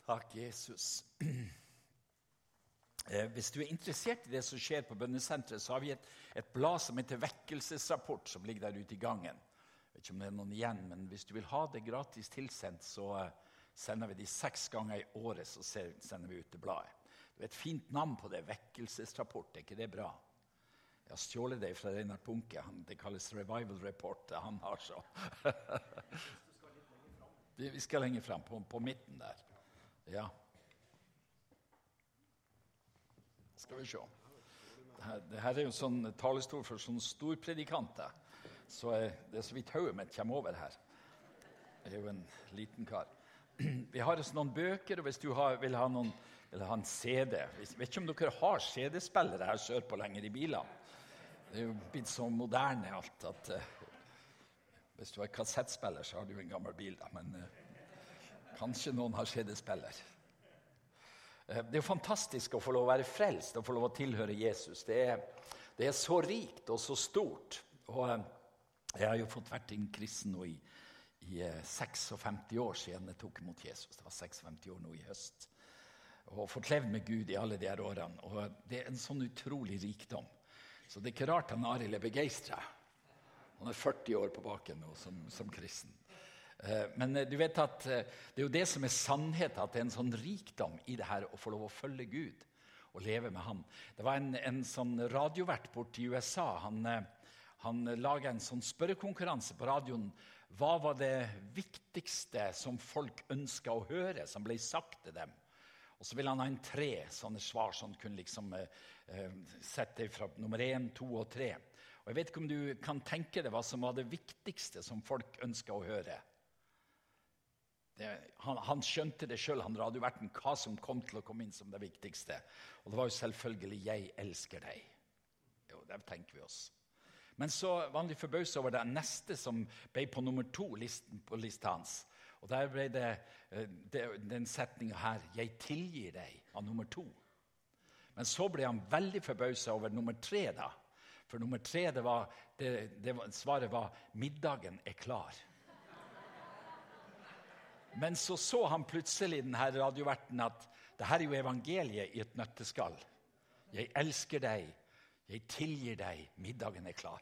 Takk, Jesus. Hvis du interessert i det som skjer på bønnesenteret, så har vi et blad som heter Vekkelsesrapport, som ligger der ute i gangen. Jeg vet ikke om det noen igjen, men hvis du vil ha det gratis tilsendt, så sender vi de 6 ganger i året, så sender vi ut det bladet. Det er et fint navn på det, Vekkelsesrapport, er ikke det bra? Jeg har stjålet det fra Reinhard Bunke, det kalles Revival Report, han har så. Vi skal lenger frem, på midten der. Ja. Skal vi se. Det her er jo sånn talestol for sånne storpredikanter, så det er så vidt hodet mitt kommer over her. Det er jo en liten kar. Vi har også noen bøker, og hvis du vil ha noen, eller ha en CD, jeg vet ikke om dere har CD-spillere her sørpå lenger i bilene. Det er jo blitt så moderne alt, at hvis du har kassettspiller, så har du en gammel bil da, men kanskje noen har CD-spiller. Det er jo fantastisk å få lov å være frelst, og få lov å tilhøre Jesus. Det er så rikt og så stort, og jeg har jo fått vært en kristen nå i 56 år siden jeg tok imot Jesus. Det var 56 år nå i høst. Og fått levd med Gud i alle de her årene. Og det er en sånn utrolig rikdom. Så det er ikke rart han Arild er begeistret. Han er 40 år på baken nå som kristen. Men du vet at det er jo det som er sannhet, at det er en sånn rikdom i det her å få lov å følge Gud og leve med han. Det var en sånn radiovert bort i USA. Han laget en sånn spørrekonkurranse på radioen. Hva var det viktigste som folk ønsket å høre, som ble sagt til dem? Og så ville han ha en 3 sånne svar, så han kunne liksom sette fra nummer 1, 2 og 3. Og jeg vet ikke om du kan tenke deg hva som var det viktigste som folk ønsket å høre. Han skjønte det selv, han radioverten, hva som kom til å komme inn som det viktigste. Og det var jo selvfølgelig, jeg elsker deg. Jo, det tenker vi oss. Men så var han litt forbauset over det neste som ble på nummer 2 på lista hans. Og der ble den setningen her, jeg tilgir deg, av nummer 2. Men så ble han veldig forbauset over nummer 3 da. For nummer 3, svaret var, middagen er klar. Men så han plutselig den her radioverten at det her er jo evangeliet i et nøtteskall. Jeg elsker deg, jeg tilgir deg, middagen er klar.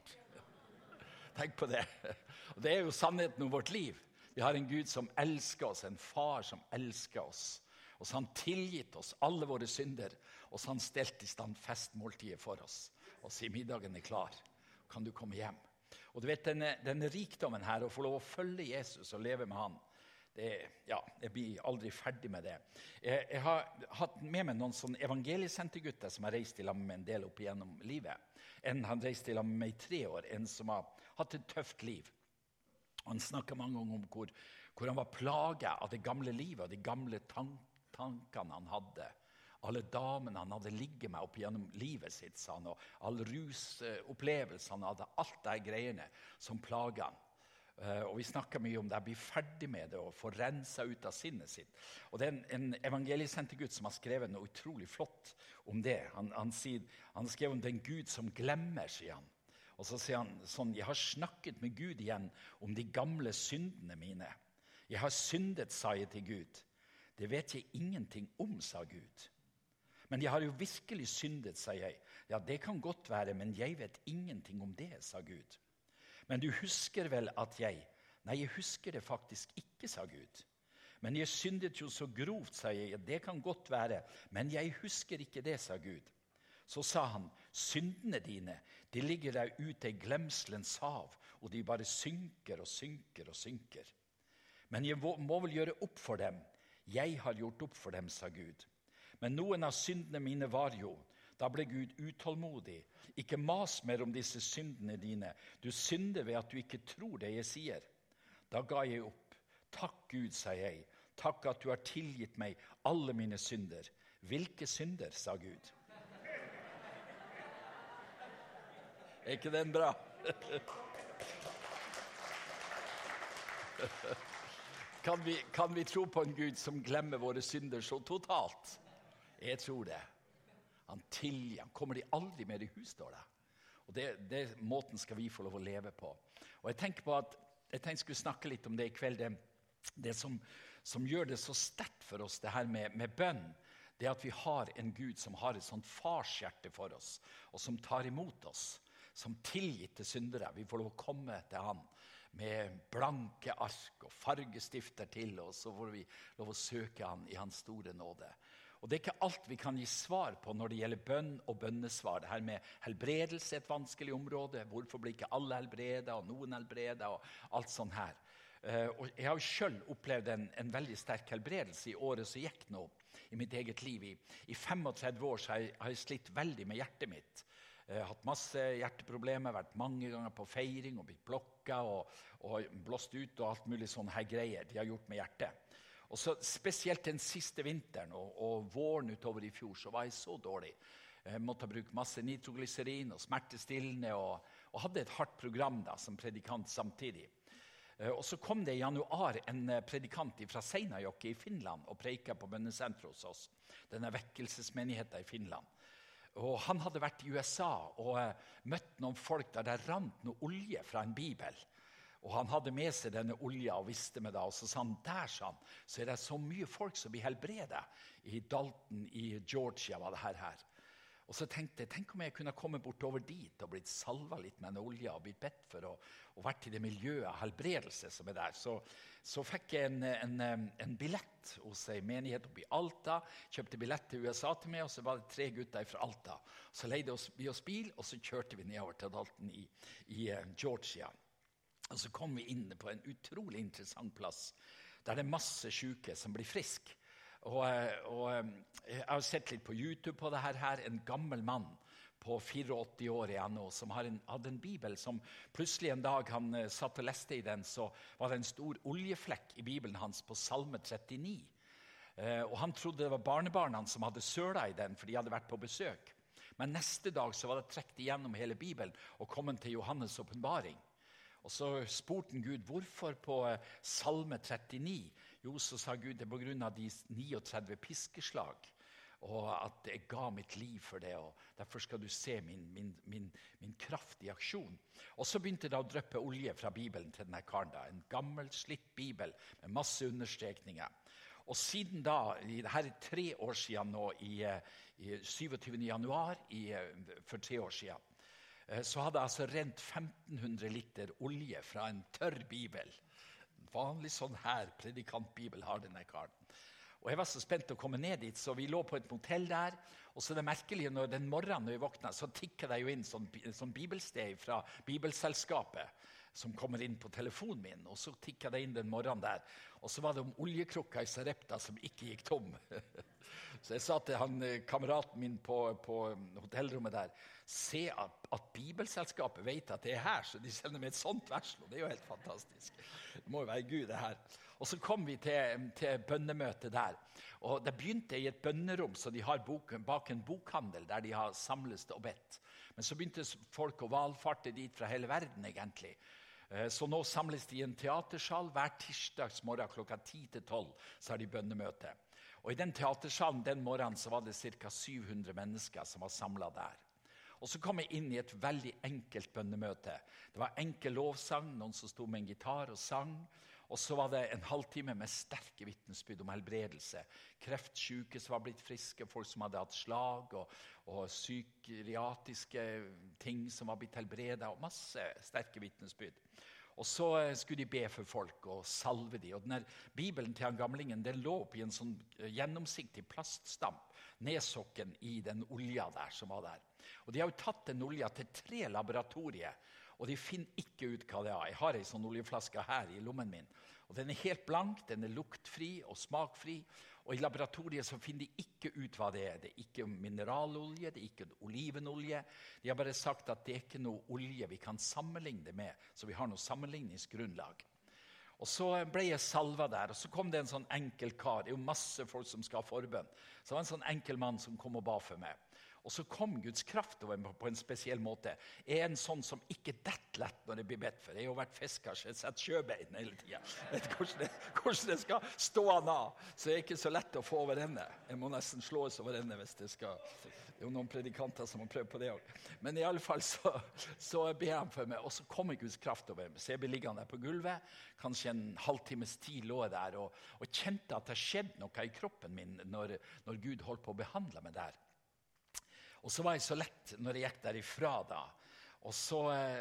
Tenk på det. Og det er jo sannheten om vårt liv. Vi har en Gud som elsker oss, en far som elsker oss. Og så har han tilgitt oss alle våre synder, og så har han stelt i stand festmåltidet for oss. Og sier middagen er klar, kan du komme hjem? Og du vet, denne rikdommen her, å få lov å følge Jesus og leve med han, jeg blir aldri ferdig med det. Jeg har hatt med meg noen sånne evangeliesentergutter som har reist i lag med en del opp igjennom livet. En har reist i lag med meg i 3 år, en som har hatt et tøft liv. Han snakket mange ganger om hvor han var plaget av det gamle livet, og de gamle tankene han hadde. Alle damene han hadde ligget med opp gjennom livet sitt, sa han, og alle rusopplevelsene han hadde, alt det greiene som plaget han. Og vi snakker mye om det, bli ferdig med det og få renset ut av sinnet sitt. Og det er en evangeliesentergutt som har skrevet noe utrolig flott om det. Han skrev om den Gud som glemmer, sier han. Og så sier han sånn, jeg har snakket med Gud igjen om de gamle syndene mine. Jeg har syndet, sa jeg til Gud. Det vet jeg ingenting om, sa Gud. Men jeg har jo virkelig syndet, sa jeg. Ja, det kan godt være, men jeg vet ingenting om det, sa Gud. Men du husker vel at jeg... Nei, jeg husker det faktisk ikke, sa Gud. Men jeg syndet jo så grovt, sa jeg. Det kan godt være, men jeg husker ikke det, sa Gud. Så sa han, syndene dine, de ligger der ute i glemselens hav, og de bare synker og synker og synker. Men jeg må vel gjøre opp for dem. Jeg har gjort opp for dem, sa Gud. Men noen av syndene mine var jo... Da ble Gud utålmodig. Ikke mas mer om disse syndene dine. Du synder ved at du ikke tror det jeg sier. Da ga jeg opp. Takk Gud, sa jeg. Takk at du har tilgitt meg alle mine synder. Hvilke synder, sa Gud. Er ikke den bra? Kan vi tro på en Gud som glemmer våre synder så totalt? Jeg tror det. Han tilgir, han kommer de aldri mer i hus, står det. Og det måten skal vi få lov å leve på. Og jeg tenker på at jeg tenkte skulle snakke litt om det i kveld, det som som gjør det så sterkt for oss, det her med bønn, det at vi har en Gud som har et sånt farshjerte for oss, og som tar imot oss, som tilgitte syndere. Vi får lov å komme til han med blanke ark og fargestifter til, og så får vi lov å søke han i hans store nåde. Og det er ikke alt vi kan gi svar på når det gjelder bønn og bønnesvar. Det her med helbredelse er et vanskelig område. Hvorfor blir ikke alle helbredet, og noen helbredet, og alt sånt her. Og jeg har jo selv opplevd en veldig sterk helbredelse i året som gikk nå, i mitt eget liv. I 35 år så har jeg slitt veldig med hjertet mitt. Jeg har hatt masse hjerteproblemer, vært mange ganger på feiring og blitt blokka og blåst ut og alt mulig sånne her greier de har gjort med hjertet. Og så spesielt den siste vinteren og våren utover i fjor så var jeg så dårlig. Jeg måtte bruke masse nitroglycerin og smertestillende og hadde et hardt program da, som predikant samtidig. Og så kom det i januar en predikant fra Seinäjoki i Finland og preiket på bønnesenteret hos oss. Denne vekkelsesmenigheten i Finland. Og han hadde vært i USA og møtt noen folk der det rant noe olje fra en bibel. Og han hadde med seg denne olja og visste med det. Og så sa han, der sa han, så er det så mye folk som blir helbredet. I Dalton i Georgia var det her. Og så tenkte jeg, tenk om jeg kunne komme bort over dit og blitt salva litt med en olje og blitt bedt for og vært i det miljøet av helbredelse som er der. Så fikk jeg en billett hos en menighet oppe i Alta, kjøpte billett til USA til meg, og så var det 3 gutter fra Alta. Så leide vi oss bil, og så kjørte vi nedover til Dalton i Georgia. Og så kom vi inn på en utrolig interessant plass, der det er masse syke som blir friske. Og jeg har sett litt på YouTube på det her, en gammel mann på 84 år igjen nå, som hadde en bibel som plutselig en dag han satt og leste i den, så var det en stor oljeflekk i bibelen hans på Salme 39. Og han trodde det var barnebarna som hadde søla i den, for de hadde vært på besøk. Men neste dag så var det trekt igjennom hele bibelen og kommet til Johannes åpenbaring. Og så spurte han Gud, hvorfor på Salme 39? Jo, så sa Gud, det er på grunn av de 39 piskeslag, og at jeg ga mitt liv for det, og derfor skal du se min kraft i aksjon. Og så begynte det å drøppe olje fra Bibelen til denne karen da, en gammel slitt Bibel med masse understrekninger. Og siden da, dette er 3 år siden nå, i 27. januar for 3 år siden, så hadde jeg altså rent 1500 liter olje fra en tørr bibel. En vanlig sånn her predikantbibel har denne karen. Og jeg var så spent å komme ned dit, så vi lå på et motell der. Og så er det merkelig, når den morgenen når jeg våkna, så tikker det jo inn sånn bibelsted fra Bibelselskapet, som kommer inn på telefonen min, og så tikker det inn den morgenen der. Og så var det om oljekrukka i Sarepta som ikke gikk tom. Så jeg sa til kameraten min på hotellrommet der, se at Bibelselskapet vet at det er her, så de sender meg et sånt verslo. Det er jo helt fantastisk. Det må jo være Gud det her. Og så kom vi til bønnemøtet der, og det begynte i et bønnerom, så de har bak en bokhandel der de har samles og bedt. Men så begynte folk å valfarte dit fra hele verden egentlig. Så nå samles de i en teatersal hver tirsdagsmorgen klokka 10-12, så har de bønnemøte. Og i den teatersalen den morgenen så var det ca. 700 mennesker som var samlet der. Og så kom jeg inn i et veldig enkelt bønnemøte. Det var enkel lovsang, noen som stod med en gitar og sang. Og så var det en halvtime med sterke vitnesbyrd om helbredelse. Kreftsyke som var blitt friske, folk som hadde hatt slag, og psykiatriske ting som var blitt helbredet, og masse sterke vitnesbyrd. Og så skulle de be for folk og salve de. Og denne Bibelen til han gamlingen, den lå opp i en sånn gjennomsiktig plaststamp, nedsokken i den olja der som var der. Og de har jo tatt den olja til 3 laboratorier, og de finner ikke ut hva det er. Jeg har en sånn oljeflaske her i lommen min, og den er helt blank, den er luktfri og smakfri, og i laboratoriet så finner de ikke ut hva det er. Det er ikke mineralolje, det er ikke olivenolje. De har bare sagt at det er ikke noe olje vi kan sammenligne det med, så vi har noe sammenligningsgrunnlag. Og så ble jeg salva der, og så kom det en sånn enkel kar. Det er jo masse folk som skal ha forbønn. Så det var en sånn enkel mann som kom og ba for meg. Og så kom Guds kraft over meg på en spesiell måte. Jeg er en sånn som ikke detter lett når det blir bedt for. Jeg har jo vært fisker, så jeg setter sjøbein hele tiden. Jeg vet hvordan det skal stå han av. Så det er ikke så lett å få over ende. Jeg må nesten slås over ende hvis det skal Det er jo noen predikanter som har prøvd på det også. Men i alle fall så ber han for meg, og så kommer Guds kraft over meg. Så jeg blir liggende der på gulvet, kanskje en halvtimes tid lå jeg der, og kjente at det skjedde noe i kroppen min når Gud holdt på å behandle meg der. Og så var jeg så lett når jeg gikk derifra da. Og så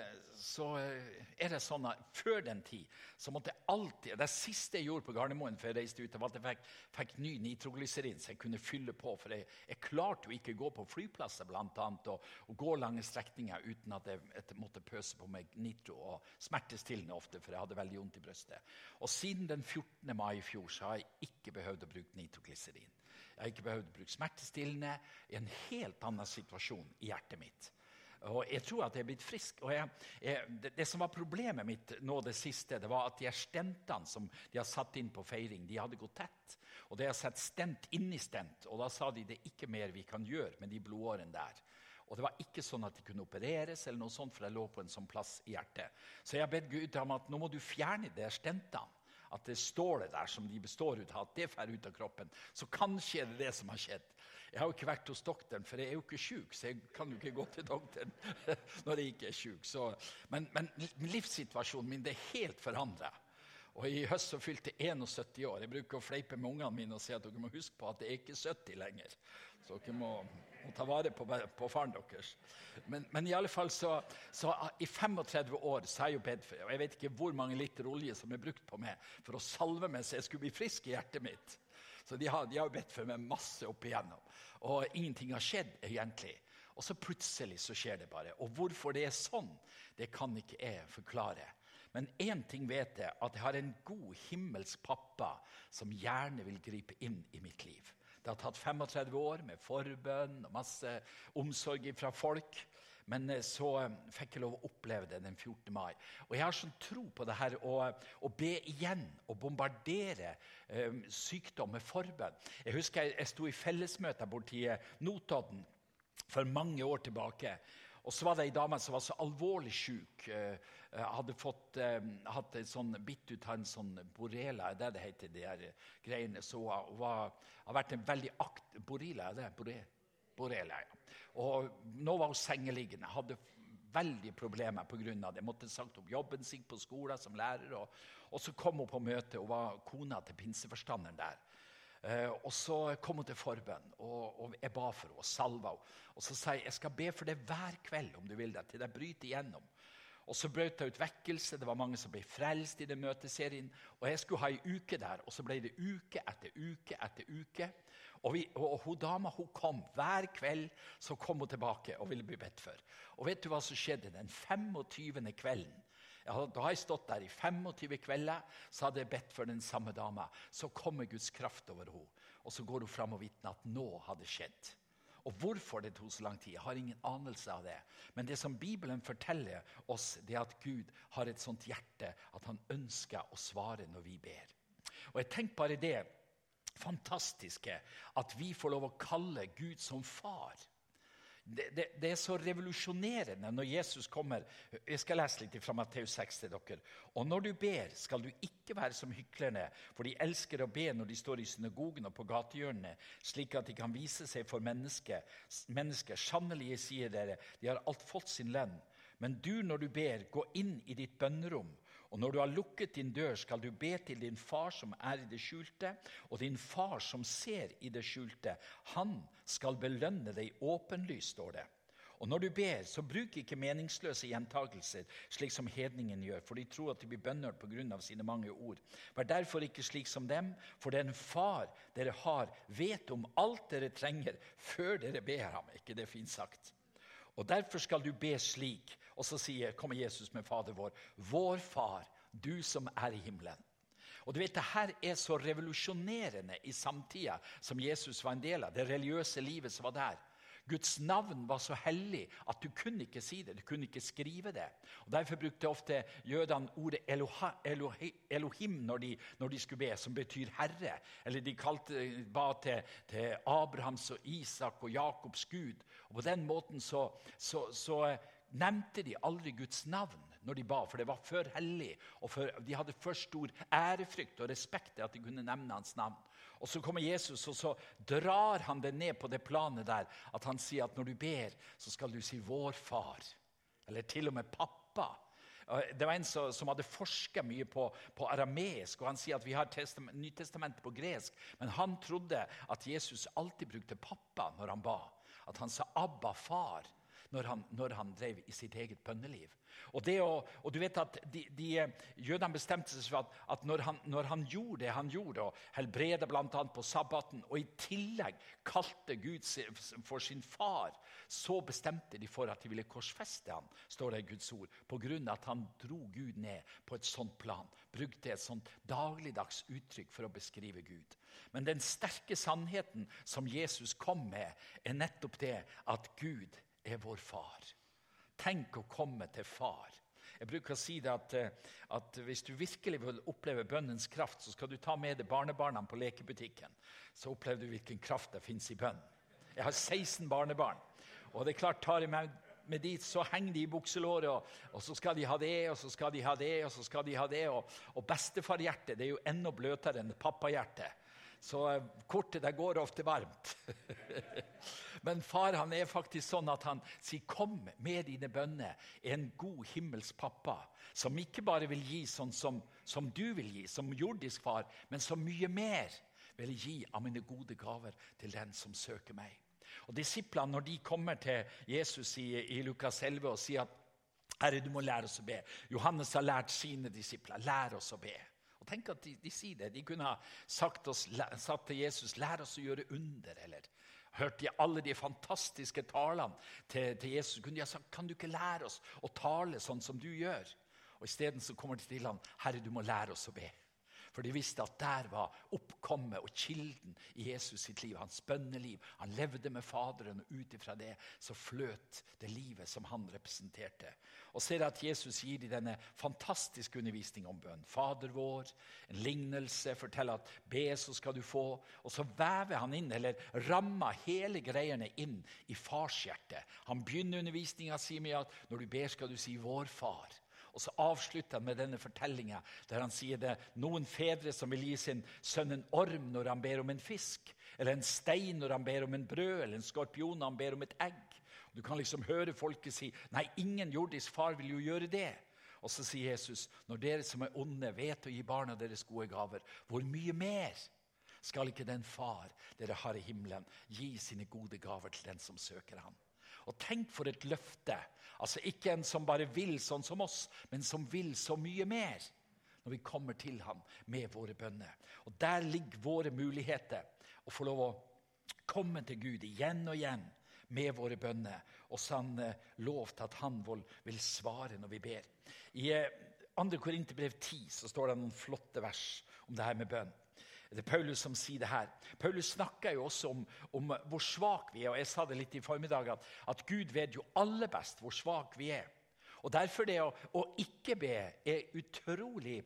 er det sånn at før den tid, så måtte jeg alltid, det siste jeg gjorde på Gardermoen før jeg reiste ut, var at jeg fikk ny nitroglycerin, så jeg kunne fylle på, for jeg klarte jo ikke gå på flyplasser blant annet, og gå lange strekninger uten at jeg måtte pøse på meg nitro, og smertestillende ofte, for jeg hadde veldig vondt i brøstet. Og siden den 14. mai i fjor, så har jeg ikke behøvd å bruke nitroglycerin. Jeg har ikke behøvd å bruke smertestillende i en helt annen situasjon i hjertet mitt. Og jeg tror at jeg er blitt frisk. Og det som var problemet mitt nå det siste, det var at de stentene som de har satt inn på feiring, de hadde gått tett. Og de har satt stent inn i stent, og da sa de det er ikke mer vi kan gjøre med de blodårene der. Og det var ikke sånn at de kunne opereres eller noe sånt, for det lå på en sånn plass i hjertet. Så jeg har bedt Gud om at nå må du fjerne de stentene. At det står det der som de består ut av, at det fer ut av kroppen. Så kanskje er det som har skjedd. Jeg har jo ikke vært hos doktoren, for jeg er jo ikke syk, så jeg kan jo ikke gå til doktoren når jeg ikke er syk. Men livssituasjonen min, det er helt forandret. Og i høst så fylte jeg 71 år. Jeg bruker å fleipe med ungene mine og si at dere må huske på at jeg ikke er 70 lenger. Så dere må ta vare på faren deres. Men i alle fall så i 35 år så har jeg jo bedt for det. Og jeg vet ikke hvor mange liter olje som er brukt på meg for å salve meg så jeg skulle bli frisk i hjertet mitt. Så de har jo bedt for meg masse opp igjennom. Og ingenting har skjedd egentlig. Og så plutselig så skjer det bare. Og hvorfor det er sånn, det kan ikke jeg forklare. Men en ting vet jeg, at jeg har en god himmelsk pappa som gjerne vil gripe inn i mitt liv. Det har tatt 35 år med forbønn og masse omsorg fra folk. Men så fikk jeg lov å oppleve det den 14. mai. Og jeg har sånn tro på det her å be igjen og bombardere sykdom med forbønn. Jeg husker jeg sto i fellesmøter borti Notodden for mange år tilbake. Og så var det en dame som var så alvorlig syk. Hadde hatt en sånn bitt ut av en sånn borrelia, det heter de her greiene. Så hun har vært en veldig borrelia, borrelia, ja. Og nå var hun sengeliggende, hadde veldig problemer på grunn av det. Måtte sagt opp jobben sin på skolen som lærer, og så kom hun på møte, og var kona til pinseforstanderen der. Og så kom hun til forbønn, og jeg ba for henne, og salva henne. Og så sa jeg skal be for det hver kveld, om du vil det, til det bryter igjennom. Og så brøt jeg ut vekkelse, det var mange som ble frelst i den møteserien, og jeg skulle ha en uke der, og så ble det uke etter uke etter uke. Og hun dama, hun kom hver kveld, så kom hun tilbake og ville bli bedt for. Og vet du hva som skjedde den 25. kvelden? Ja, da har jeg stått der i 25 kvelder, så hadde jeg bedt for den samme dama. Så kommer Guds kraft over henne, og så går hun frem og vittner at nå hadde skjedd. Og hvorfor det tog så lang tid, jeg har ingen anelse av det. Men det som Bibelen forteller oss, det er at Gud har et sånt hjerte, at han ønsker å svare når vi ber. Og jeg tenker bare det fantastiske, at vi får lov å kalle Gud som far. Det er så revolusjonerende når Jesus kommer. Jeg skal lese litt fra Matteus 6 til dere. Og når du ber, skal du ikke være som hyklerne, for de elsker å be når de står i synagogen og på gatehjørnene, slik at de kan vise seg for mennesker. Sannelig, jeg sier dere, de har alt fått sin lønn. Men du, når du ber, gå inn i ditt bønnerom, og når du har lukket din dør, skal du be til din far som er i det skjulte, og din far som ser i det skjulte, han skal belønne deg åpenlyst, står det. Og når du ber, så bruk ikke meningsløse gjentagelser, slik som hedningen gjør, for de tror at de blir bønnhørt på grunn av sine mange ord. Vær derfor ikke slik som dem, for den far dere har vet om alt dere trenger, før dere ber ham. Ikke det fint sagt? Og derfor skal du be slik. Og så kommer Jesus med Fader vår. Vår far, du som er i himmelen. Og du vet, det her er så revolusjonerende i samtida som Jesus var en del av. Det religiøse livet som var der. Guds navn var så hellig at du kunne ikke si det, du kunne ikke skrive det. Og derfor brukte ofte jødene ordet Elohim når de skulle be, som betyr Herre. Eller de ba til Abrahams og Isak og Jakobs Gud. Og på den måten så nevnte de aldri Guds navn når de ba, for det var for hellig, og de hadde for stor ærefrykt og respekt til at de kunne nevne hans navn. Og så kommer Jesus, og så drar han det ned på det planet der, at han sier at når du ber, så skal du si vår far, eller til og med pappa. Det var en som hadde forsket mye på arameisk, og han sier at vi har Nytestamentet på gresk, men han trodde at Jesus alltid brukte pappa når han ba. At han sa Abba, far, når han drev i sitt eget bønneliv. Og du vet at jødene bestemte seg for at når han gjorde det han gjorde, og helbrede blant annet på sabbaten, og i tillegg kalte Gud for sin far, så bestemte de for at de ville korsfeste han, står det i Guds ord, på grunn av at han dro Gud ned på et sånt plan, brukte et sånt dagligdags uttrykk for å beskrive Gud. Men den sterke sannheten som Jesus kom med, er nettopp det at Gud er vår far. Tenk å komme til far. Jeg bruker å si det at hvis du virkelig vil oppleve bønnens kraft, så skal du ta med deg barnebarna på lekebutikken. Så opplever du hvilken kraft det finnes i bønn. Jeg har 16 barnebarn, og det er klart, tar jeg med dit, så henger de i bukselåret, og så skal de ha det, og så skal de ha det, og så skal de ha det, og bestefarhjertet, det er jo enda bløtere enn pappahjertet. Så kortet der går ofte varmt. Men far, han er faktisk sånn at han sier, kom med dine bønner, en god himmelsk pappa, som ikke bare vil gi sånn som du vil gi, som jordisk far, men som mye mer vil gi av mine gode gaver til den som søker meg. Og disiplene, når de kommer til Jesus i Lukas 11 og sier at, Herre, du må lære oss å be. Johannes har lært sine disipler, lær oss å be. Og tenk at de sier det. De kunne ha sagt til Jesus, lær oss å gjøre under, eller hørt de alle de fantastiske talene til Jesus. Kunne de ha sagt, kan du ikke lære oss å tale sånn som du gjør? Og i stedet så kommer de til ham, Herre, du må lære oss å be. For de visste at der var oppkommet og kilden i Jesus sitt liv, hans bønneliv. Han levde med Faderen, og ut ifra det så fløt det livet som han representerte. Og ser at Jesus gir de denne fantastiske undervisning om bønn. Fader vår, en lignelse, forteller at be så skal du få. Og så vever han inn, eller rammer hele greiene inn i farshjertet. Han begynner undervisningen og sier med at når du ber skal du si vår far. Og så avslutter han med denne fortellingen, der han sier det, noen fedre som vil gi sin sønn en orm når han ber om en fisk, eller en stein når han ber om en brød, eller en skorpion når han ber om et egg. Du kan liksom høre folket si, nei, ingen jordisk far vil jo gjøre det. Og så sier Jesus, når dere som er onde vet å gi barna deres gode gaver, hvor mye mer skal ikke den far dere har i himmelen gi sine gode gaver til den som søker ham? Og tenk for et løfte, altså ikke en som bare vil sånn som oss, men som vil så mye mer når vi kommer til ham med våre bønner. Og der ligger våre muligheter å få lov å komme til Gud igjen og igjen med våre bønner, og så han lovt at han vil svare når vi ber. I 2. Korinterbrev 10 så står det noen flotte vers om det her med bønn. Det er Paulus som sier det her. Paulus snakker jo også om hvor svak vi er, og jeg sa det litt i formiddag, at Gud vet jo aller best hvor svak vi er. Og derfor det å ikke be er utrolig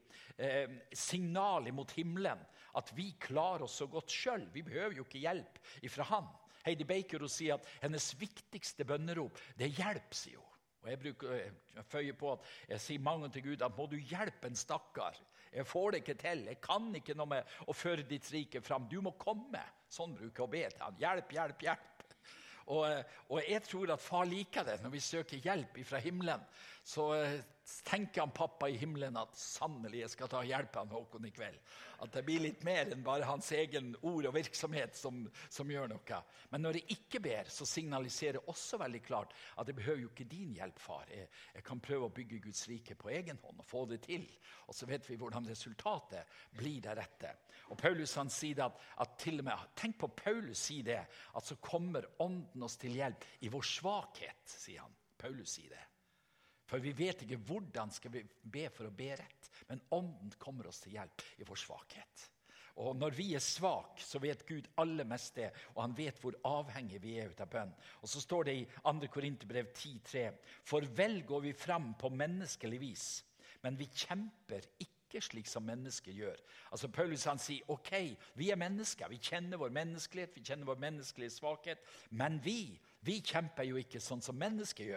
signal mot himmelen, at vi klarer oss så godt selv. Vi behøver jo ikke hjelp ifra han. Heidi Baker sier at hennes viktigste bønnerop, det er hjelp, sier hun. Og jeg bruker føye på at jeg sier mange til Gud at må du hjelpe en stakkar. Jeg får det ikke til. Jeg kan ikke noe med å føre ditt rike fram. Du må komme. Sånn bruker jeg å be til han. Hjelp, hjelp, hjelp. Og jeg tror at far liker det når vi søker hjelp fra himmelen. Så tenker han pappa i himmelen at sannelig jeg skal ta hjelp av Håkon i kveld. At det blir litt mer enn bare hans egen ord og virksomhet som gjør noe. Men når jeg ikke ber, så signaliserer jeg også veldig klart at jeg behøver jo ikke din hjelp, far. Jeg kan prøve å bygge Guds rike på egen hånd og få det til. Og så vet vi hvordan resultatet blir deretter. Og Paulus han sier at til og med, tenk på Paulus sier det, at så kommer ånden oss til hjelp i vår svakhet, sier han. Paulus sier det. For vi vet ikke hvordan skal vi be for å be rett, men ånden kommer oss til hjelp i vår svakhet. Og når vi er svak, så vet Gud aller mest det, og han vet hvor avhengig vi er ut av bønn. Og så står det i 2. Korinterbrev 10:3, for vel går vi frem på menneskelig vis, men vi kjemper ikke slik som mennesker gjør. Altså Paulus han sier, ok, vi er mennesker, vi kjenner vår menneskelighet, vi kjenner vår menneskelige svakhet, men vi kjemper jo ikke sånn som mennesker gjør.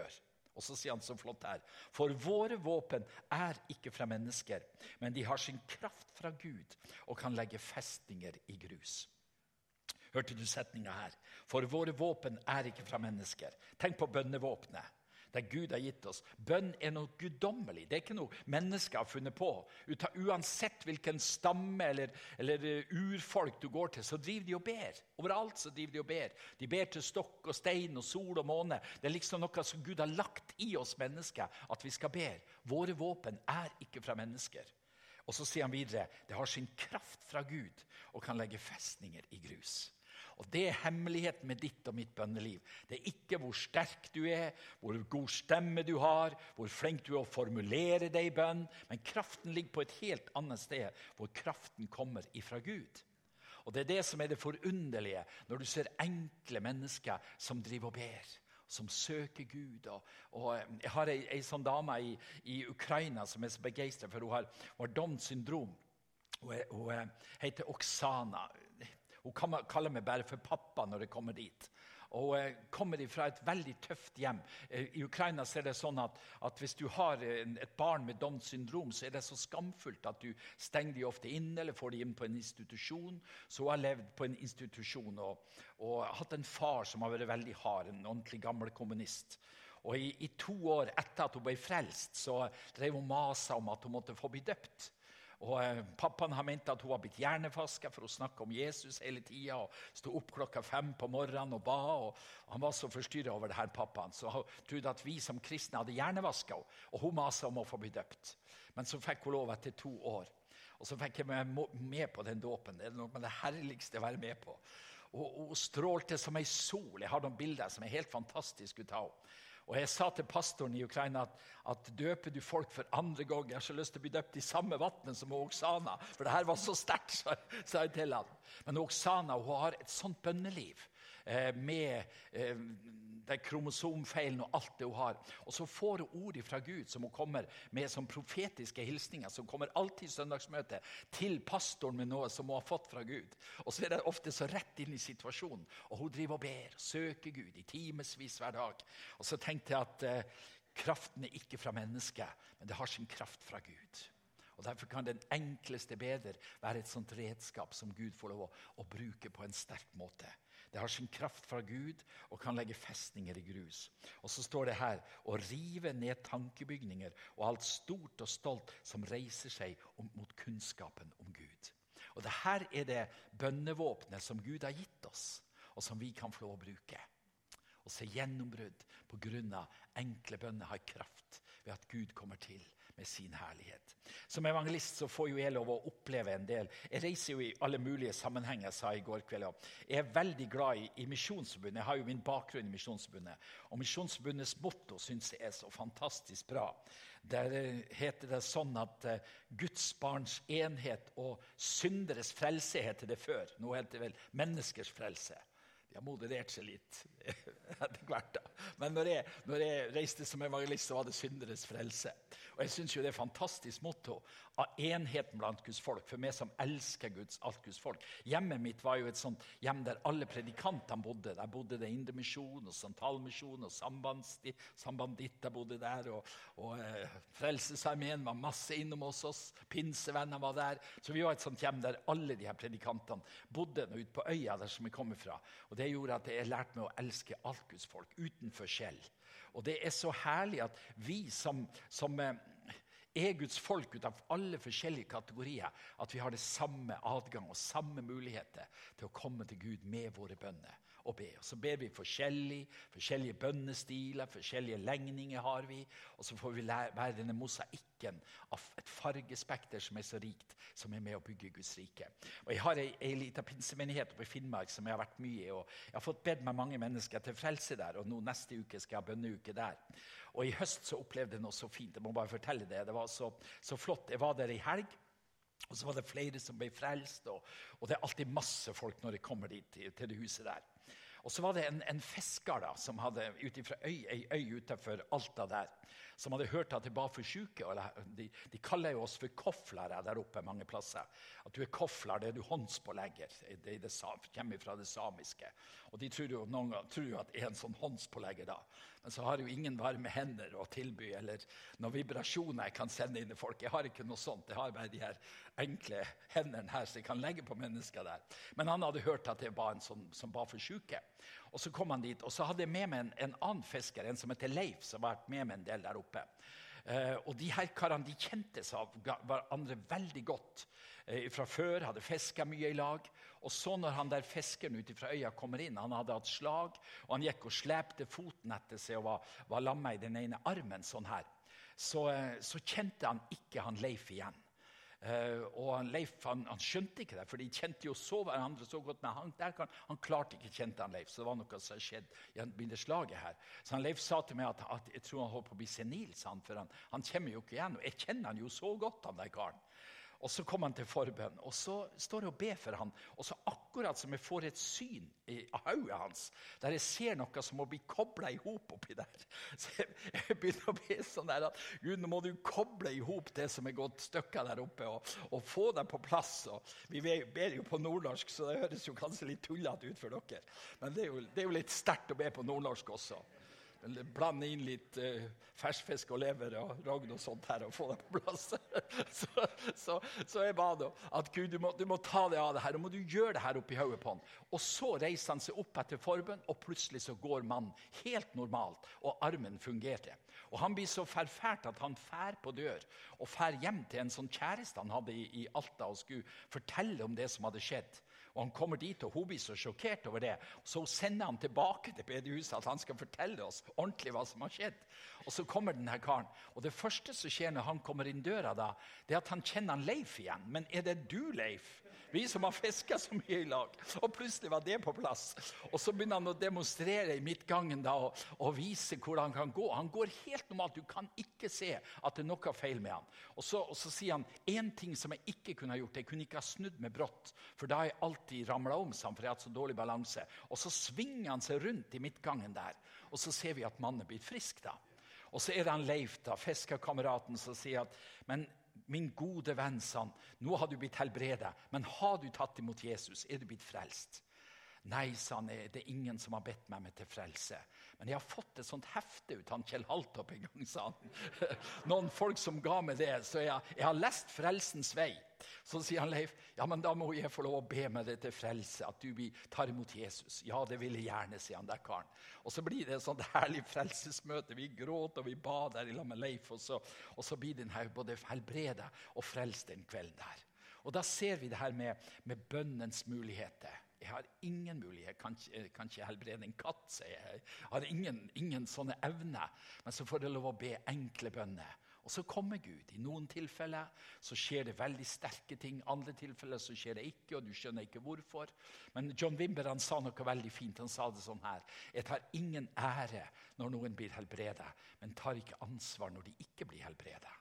Og så sier han så flott her, for våre våpen ikke fra mennesker, men de har sin kraft fra Gud og kan legge festninger i grus. Hørte du setningen her? For våre våpen ikke fra mennesker. Tenk på bønnevåpenet. Det Gud har gitt oss. Bønn noe guddommelig. Det ikke noe mennesker har funnet på. Uansett hvilken stamme eller urfolk du går til, så driver de og ber. Overalt så driver de og ber. De ber til stokk og stein og sol og måne. Det liksom noe som Gud har lagt i oss mennesker, at vi skal be. Våre våpen ikke fra mennesker. Og så sier han videre, det har sin kraft fra Gud og kan legge festninger i grus. Og det hemmeligheten med ditt og mitt bønneliv. Det ikke hvor sterk du hvor god stemme du har, hvor flink du å formulere deg i bønn, men kraften ligger på et helt annet sted, hvor kraften kommer ifra Gud. Og det det som det forunderlige, når du ser enkle mennesker som driver og ber, som søker Gud. Og jeg har en sånn dame i Ukraina som så begeistret, for hun har Downs syndrom. Hun heter Oksana. Hun kaller meg bare for pappa når jeg kommer dit. Og kommer fra et veldig tøft hjem. I Ukraina så det sånn at hvis du har et barn med Downs syndrom, så det så skamfullt at du stenger de ofte inn, eller får de inn på en institusjon. Så hun har levd på en institusjon og hatt en far som har vært veldig hard, en ordentlig gammel kommunist. Og i 2 år etter at hun ble frelst, så drev hun masa om at hun måtte få bli døpt. Og pappaen har ment at hun var blitt hjernevasket for å snakke om Jesus hele tiden, og stod opp 5:00 på morgenen og ba, og han var så forstyrret over det her pappaen, så han trodde at vi som kristne hadde hjernevasket henne, og hun maset om å få bli døpt. Men så fikk hun lov etter 2 år, og så fikk jeg med på den dåpen. Det noe med det herligste å være med på. Og hun strålte som en sol. Jeg har noen bilder som helt fantastiske ut av henne. Og jeg sa til pastoren i Ukraina at døper du folk for andre gang, jeg har så lyst til å bli døpt i samme vatten som Oksana, for det her var så sterkt, sa jeg til han. Men Oksana, hun har et sånt bønneliv med det kromosomfeilen og alt det hun har. Og så får hun ord fra Gud som hun kommer med som profetiske hilsninger, som kommer alltid i søndagsmøte til pastoren med noe som hun har fått fra Gud. Og så det ofte så rett inn i situasjonen, og hun driver og ber, søker Gud i timesvis hver dag. Og så tenkte jeg at kraften ikke fra mennesket, men det har sin kraft fra Gud. Og derfor kan den enkleste beder være et sånt redskap som Gud får lov å bruke på en sterk måte. Det har sin kraft fra Gud og kan legge festninger i grus. Og så står det her, å rive ned tankebygninger og alt stort og stolt som reiser seg mot kunnskapen om Gud. Og det her det bønnevåpnet som Gud har gitt oss, og som vi kan få lov å bruke. Og se gjennombrudd på grunn av enkle bønner har kraft ved at Gud kommer til med sin herlighet. Som evangelist så får jo jeg lov å oppleve en del. Jeg reiser jo i alle mulige sammenhenger, sa jeg i går kveld. Jeg veldig glad i Misjonsforbundet. Jeg har jo min bakgrunn i Misjonsforbundet. Og Misjonsforbundets motto synes jeg så fantastisk bra. Der heter det sånn at Guds barns enhet og synderes frelse heter det før. Nå heter det vel menneskers frelse. De har moderert seg litt etter hvert da. Men når jeg reiste som evangelist, så var det synderes frelse. Og jeg synes jo det fantastisk motto av enheten blant Guds folk, for meg som elsker alt Guds folk. Hjemmet mitt var jo et sånt hjem der alle predikantene bodde. Der bodde det Indremisjon og Santalmisjon og Sambanditter bodde der, og Frelsesarmeen var masse innom hos oss, pinsevenner var der. Så vi var et sånt hjem der alle de her predikantene bodde ute på øya der som vi kommer fra. Og det gjorde at jeg lærte meg å elske alt Guds folk, uten forskjell. Og det så herlig at vi som Guds folk ut av alle forskjellige kategorier, at vi har det samme adgang og samme muligheter til å komme til Gud med våre bønner og be. Og så ber vi forskjellige bønnestiler, forskjellige legninger har vi, og så får vi være denne mosaikken av et fargespekter som så rikt, som med å bygge Guds rike. Og jeg har en liten pinsemenighet oppe i Finnmark som jeg har vært mye i, og jeg har fått bedt med mange mennesker til frelse der, og nå neste uke skal jeg ha bønneuke der. Og i høst så opplevde jeg noe så fint, jeg må bare fortelle det, det var så flott. Jeg var der i helg, og så var det flere som ble frelst, og det alltid masse folk når jeg kommer dit til det huset der. Og så var det en fisker da, som hadde utifra en øy utenfor Alta der, som hadde hørt at det var for syke. De kaller jo oss for koflere der oppe mange plasser. At du kofler, det du håndspålegger. Det kommer fra det samiske. Og de tror jo noen ganger tror at jeg en sånn håndspålegger da. Men så har jo ingen varme hender å tilby, eller noen vibrasjoner jeg kan sende inn i folk. Jeg har ikke noe sånt. Jeg har bare de her enkle hendene her, så jeg kan legge på mennesker der. Men han hadde hørt at det var en sånn som var for syke. Og så kom han dit, og så hadde jeg med meg en annen fisker, en som heter Leif, som har vært med meg en del der oppe. Og de her karene, de kjente seg av hverandre veldig godt. Fra før hadde fisket mye i lag. Og så når han der fiskeren ut fra øya kommer inn, han hadde hatt slag, og han gikk og slepte foten etter seg og var lammet i den ene armen sånn her, så kjente han ikke han Leif igjen. Og Leif, han skjønte ikke det, for de kjente jo så hverandre så godt, men han klarte ikke kjente han Leif, så det var noe som skjedde i det slaget her. Så han Leif sa til meg at jeg tror han holdt på å bli senil, for han kommer jo ikke igjen, og jeg kjenner han jo så godt, han der karen. Og så kom han til forbønn, og så står jeg og ber for han, og så akkurat som jeg får et syn i hodet hans, der jeg ser noe som må bli koblet ihop oppi der. Så jeg begynner å be sånn der at Gud, nå må du koble ihop det som er gått stykker der oppe, og få det på plass. Og vi ber jo på nordnorsk, så det høres jo kanskje litt tullet ut for dere. Men det er jo litt sterkt å be på nordnorsk også. Blande inn litt ferskfisk og lever og rogn og sånt her og få det på plass. så jeg ba da at Gud, du må ta det av det her, og må du gjøre det her oppe i hodet på han. Og så reiser han seg opp etter forbønn, og plutselig så går mannen helt normalt, og armen fungerte. Og han blir så forfært at han fær på dør, og fær hjem til en sånn kjæreste han hadde i Alta, og skulle fortelle om det som hadde skjedd. Og han kommer dit, og hun blir så sjokkert over det. Så sender han tilbake til bedehuset at han skal fortelle oss ordentlig hva som har skjedd. Og så kommer denne karen. Og det første som skjer når han kommer inn døra da, det er at han kjenner han Leif igjen. Men er det du, Leif? Vi som har fisket så mye i lag. Og plutselig var det på plass. Og så begynner han å demonstrere i midtgangen da, og vise hvordan han kan gå. Han går helt normalt. Du kan ikke se at det er noe feil med han. Og så sier han, en ting som jeg ikke kunne ha gjort, jeg kunne ikke ha snudd med brått, for da har jeg alltid ramlet om sammen, for jeg har hatt så dårlig balanse. Og så svinger han seg rundt i midtgangen der, og så ser vi at mannen blir frisk da. Og så er det han Leif da, fiskerkameraten, som sier at, men min gode venn, sa han, nå har du blitt helbredet, men har du tatt imot Jesus, er du blitt frelst? Nei, sa han, det er ingen som har bedt meg til frelse. Men jeg har fått et sånt hefte ut, han Kjell Haltopp en gang, sa han. Noen folk som ga meg det, så jeg har lest Frelsens vei. Så sier han Leif, ja, men da må jeg få lov å be med deg til frelse, at du tar imot Jesus. Ja, det vil jeg gjerne, sier han der karen. Og så blir det et sånt herlig frelsesmøte. Vi gråter og vi bader i lag med Leif, og så blir den her både helbredet og frelst den kvelden der. Og da ser vi det her med bønnens muligheter. Jeg har ingen mulighet, kan ikke helbrede en katt, sier jeg. Jeg har ingen sånne evner, men så får jeg lov å be enkle bønner. Og så kommer Gud. I noen tilfeller så skjer det veldig sterke ting, andre tilfeller så skjer det ikke, og du skjønner ikke hvorfor. Men John Wimber, han sa noe veldig fint, han sa det sånn her, jeg tar ingen ære når noen blir helbredet, men tar ikke ansvar når de ikke blir helbredet.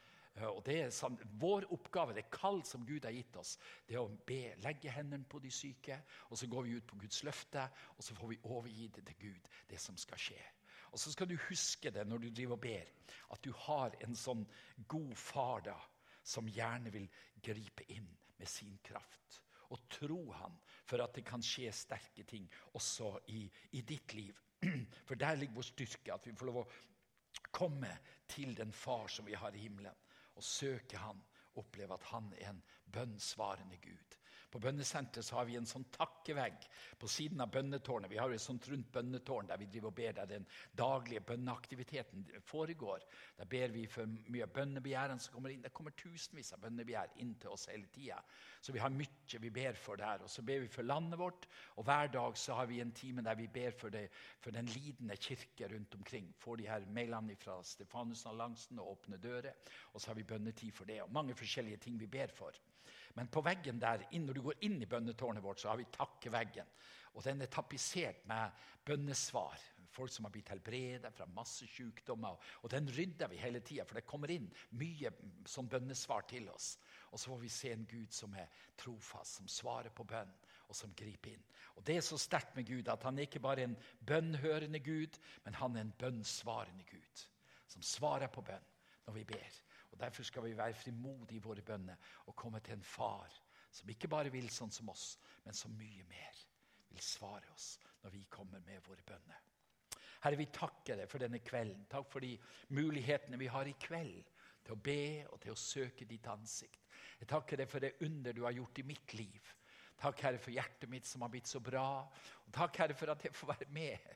Og det er sånn, vår oppgave, det kall som Gud har gitt oss, det er å legge hendene på de syke, og så går vi ut på Guds løfte, og så får vi overgi det til Gud, det som skal skje. Og så skal du huske det når du driver og ber, at du har en sånn god far da, som gjerne vil gripe inn med sin kraft, og tro han for at det kan skje sterke ting også i ditt liv. For der ligger vår styrke, at vi får lov å komme til den far som vi har i himmelen, og søke han, oppleve at han er en bønnsvarende Gud. På bønnesenteret så har vi en sånn takkevegg på siden av bønnetårnet. Vi har et sånt rundt bønnetårn der vi driver og ber, der den daglige bønneaktiviteten foregår. Der ber vi for mye bønnebegjæren som kommer inn. Det kommer tusenvis av bønnebegjær inn til oss hele tiden. Så vi har mye vi ber for der. Og så ber vi for landet vårt, og hver dag så har vi en time der vi ber for den lidende kirke rundt omkring. Får de her mailene fra Stefanusalliansen og Åpne dører, og så har vi bønnetid for det, og mange forskjellige ting vi ber for. Men på veggen der, når du går inn i bønnetårnet vårt, så har vi takkeveggen. Og den er tapetsert med bønnesvar. Folk som har blitt helbredet fra masse sykdommer. Og den rydder vi hele tiden, for det kommer inn mye som bønnesvar til oss. Og så får vi se en Gud som trofast, som svarer på bønn, og som griper inn. Og det så sterkt med Gud, at han ikke bare en bønnhørende Gud, men han en bønnsvarende Gud, som svarer på bønn når vi ber. Og derfor skal vi være frimodige i våre bønner, og komme til en far, som ikke bare vil sånn som oss, men som mye mer vil svare oss når vi kommer med våre bønner. Herre, vi takker deg for denne kvelden. Takk for de mulighetene vi har i kveld til å be og til å søke ditt ansikt. Jeg takker deg for det under du har gjort i mitt liv. Takk, Herre, for hjertet mitt som har blitt så bra. Og takk, Herre, for at jeg får være med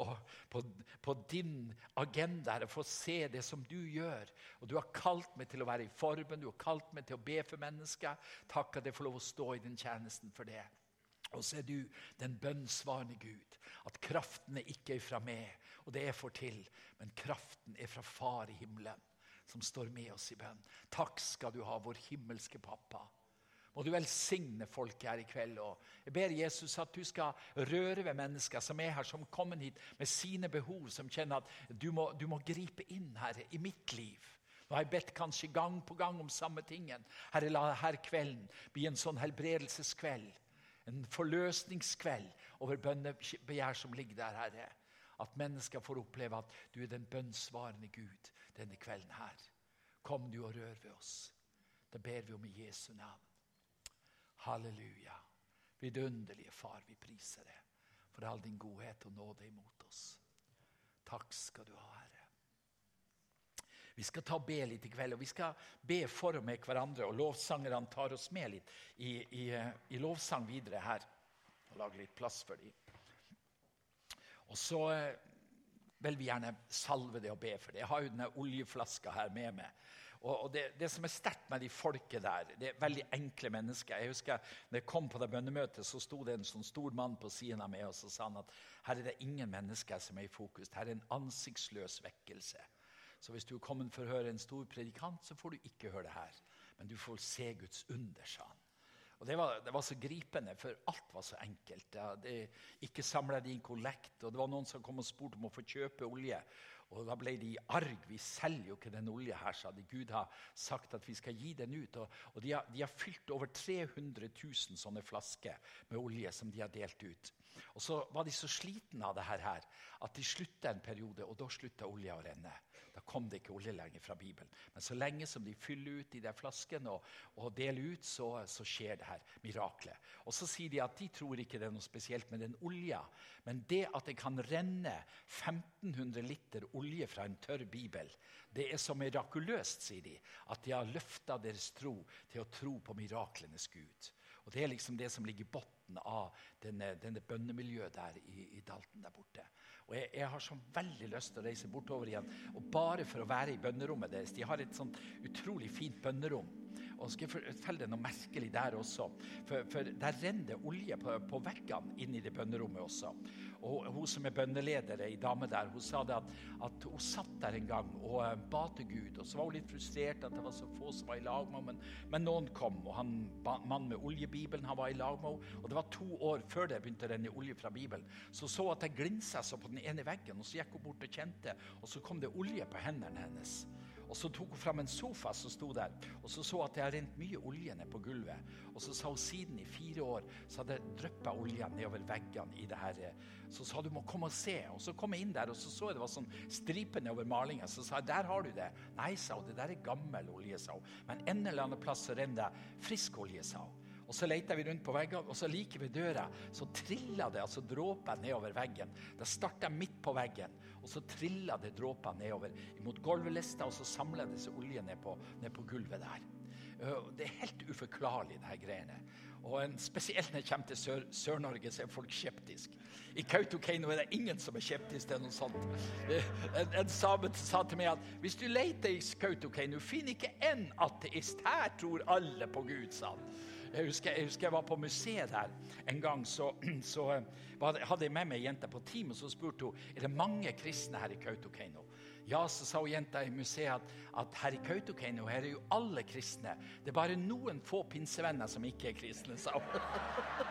på din agenda, Herre, for å se det som du gjør. Og du har kalt meg til å være i forbønn, du har kalt meg til å be for mennesker. Takk at jeg får lov å stå i den tjenesten for det. Og så du den bønnsvarende Gud, at kraften ikke fra meg, og det jeg får til, men kraften fra Far i himmelen, som står med oss i bønn. Takk skal du ha, vår himmelske pappa. Må du velsigne folket her i kveld. Og jeg ber Jesus at du skal røre ved mennesker som her, som kommer hit med sine behov, som kjenner at du må gripe inn, Herre, i mitt liv. Nå har jeg bedt kanskje gang på gang om samme tingen. Herre, la her kvelden bli en sånn helbredelseskveld, en forløsningskveld over bønnebegjær som ligger der, Herre. At mennesker får oppleve at du den bønnsvarende Gud denne kvelden her. Kom du og rør ved oss. Det ber vi om i Jesu navn. Halleluja. Vidunderlige Far, vi priser deg for all din godhet og nåde imot oss. Takk skal du ha, Herre. Vi skal ta og be litt i kveld, og vi skal be for og med hverandre, og lovsangerne tar oss med litt i lovsang videre her, og lager litt plass for dem. Og så vil vi gjerne salve det og be for det. Jeg har jo denne oljeflaska her med meg. Og det som sterkt med de folket der, det veldig enkle mennesker. Jeg husker, når jeg kom på det bønnemøtet, så stod det en sånn stor mann på siden av meg, og så sa han at her det ingen mennesker som i fokus. Her en ansiktsløs vekkelse. Så hvis du er kommet for å høre en stor predikant, så får du ikke høre det her. Men du får se Guds under, sa han. Og det var så gripende, for alt var så enkelt. Ja, ikke samlet de en kollekt, og det var noen som kom og spurte om å få kjøpe olje. Og da ble de arg. Vi selger jo ikke den olje her, sa de. Gud har sagt at vi skal gi den ut. Og de har fylt over 300 000 sånne flasker med olje som de har delt ut. Og så var de så sliten av det her, at de sluttet en periode, og da sluttet olje å renne. Da kom det ikke olje lenger fra Bibelen. Men så lenge som de fyller ut i de flaskene og deler ut, så skjer det her miraklet. Og så sier de at de tror ikke det er noe spesielt med den olja, men det at det kan renne 1500 liter olje fra en tørr Bibel, det er så mirakuløst, sier de, at de har løftet deres tro til å tro på miraklenes Gud. Og det er liksom det som ligger i botten av denne bønnemiljøet der i Dalton der borte. Og jeg har så veldig lyst til å reise bortover igjen, og bare for å være i bønnerommet deres. De har et sånt utrolig fint bønnerom. Og skal jeg fortelle deg noe merkelig der også. For der renner det olje på veggene inn i det bønnerommet også. Og hun som er bønneleder, en dame der, hun sa det at hun satt der en gang og ba til Gud. Og så var hun litt frustrert at det var så få som var i lag med henne. Men noen kom, og mannen med oljebibelen, han var i lag med henne. Og det var 2 år før det begynte å renne olje fra Bibelen. Så at det glinset så på den ene veggen, og så gikk hun bort og kjente, og så kom det olje på hendene hennes. Og så tok hun frem en sofa som stod der, og så at det har rent mye olje ned på gulvet. Og så sa hun siden i 4 år, så hadde det drøppet olje nedover veggene i det her. Så sa du må komme og se. Og så kom jeg inn der, og så jeg det var sånn stripe nedover malingen. Så sa jeg, der har du det. Nei, sa hun, det der er gammel olje, sa hun. Men en eller annen plass så renner det frisk olje, sa hun. Og så leter vi rundt på veggene, og så like ved døra, så trillet det, altså dråpen nedover veggen. Det startet midt på veggen, og så trillet det dråpen nedover mot gulvlista, og så samlet det seg olje ned på gulvet der. Det er helt uforklarlig, det her greiene. Og spesielt når jeg kommer til Sør-Norge, så er folk skeptisk. I Kautokeino er det ingen som er skeptisk til noe sånt. En same sa til meg at hvis du leter i Kautokeino, finner ikke en ateist. Her tror alle på Gud, sa han. Jeg husker jeg var på museet der en gang, så hadde jeg med meg jenta på team, og så spurte hun, er det mange kristne her i Kautokeino? Ja, så sa hun jenta i museet at her i Kautokeino, her er jo alle kristne. Det er bare noen få pinsevenner som ikke er kristne, sa hun.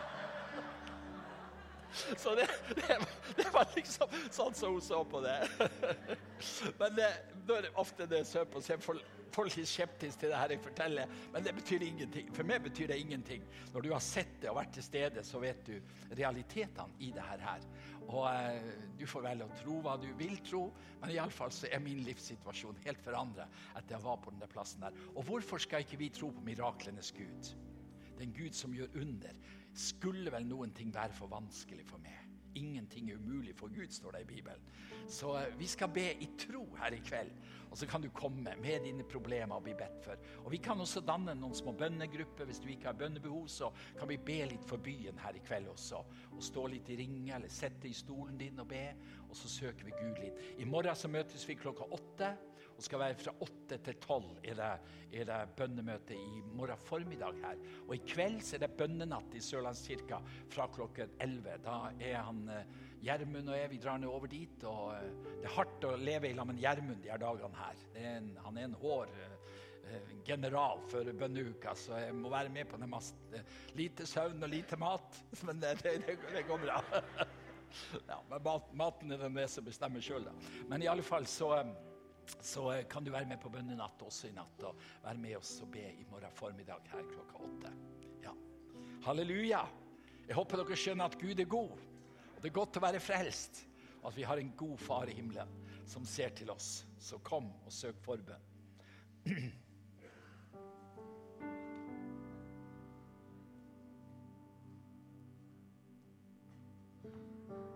Så det var liksom sånn som hun så på det. Men det er ofte det jeg ser på, så jeg får litt skeptisk til det her jeg forteller, men det betyr ingenting. For meg betyr det ingenting. Når du har sett det og vært til stede, så vet du realitetene i det her. Og du får vel å tro hva du vil tro, men i alle fall så min livssituasjon helt forandret etter jeg var på denne plassen der. Og hvorfor skal ikke vi tro på miraklenes Gud? Den Gud som gjør under. Skulle vel noen ting være for vanskelig for meg? Ingenting umulig for Gud, står det i Bibelen. Så vi skal be i tro her i kveld. Og så kan du komme med dine problemer og bli bedt for. Og vi kan også danne noen små bønnegrupper. Hvis du ikke har bønnebehov, så kan vi be litt for byen her i kveld også. Og stå litt i ringe, eller sette i stolen din og be. Og så søker vi Gud litt. I morgen så møtes vi 8:00. Og skal være fra 8 til 12 er det bønnemøte i morgen formiddag her. Og i kveld så er det bønnenatt i Sørlandskirka fra 11:00. Da han Gjermund og vi drar ned over dit, og det er hardt å leve i lag med Gjermund de her dagene her. Han er en hård general for bønneuka, så jeg må være med på det masse. Lite søvn og lite mat, men det går bra. Ja, men maten er det som bestemmer selv da. Men i alle fall så kan du være med på bønnenatt også i natt, og være med oss og be i morgen formiddag her 8:00. Ja. Halleluja! Jeg håper dere skjønner at Gud er god, og det er godt å være frelst, og at vi har en god far i himmelen som ser til oss. Så kom og søk forbønn.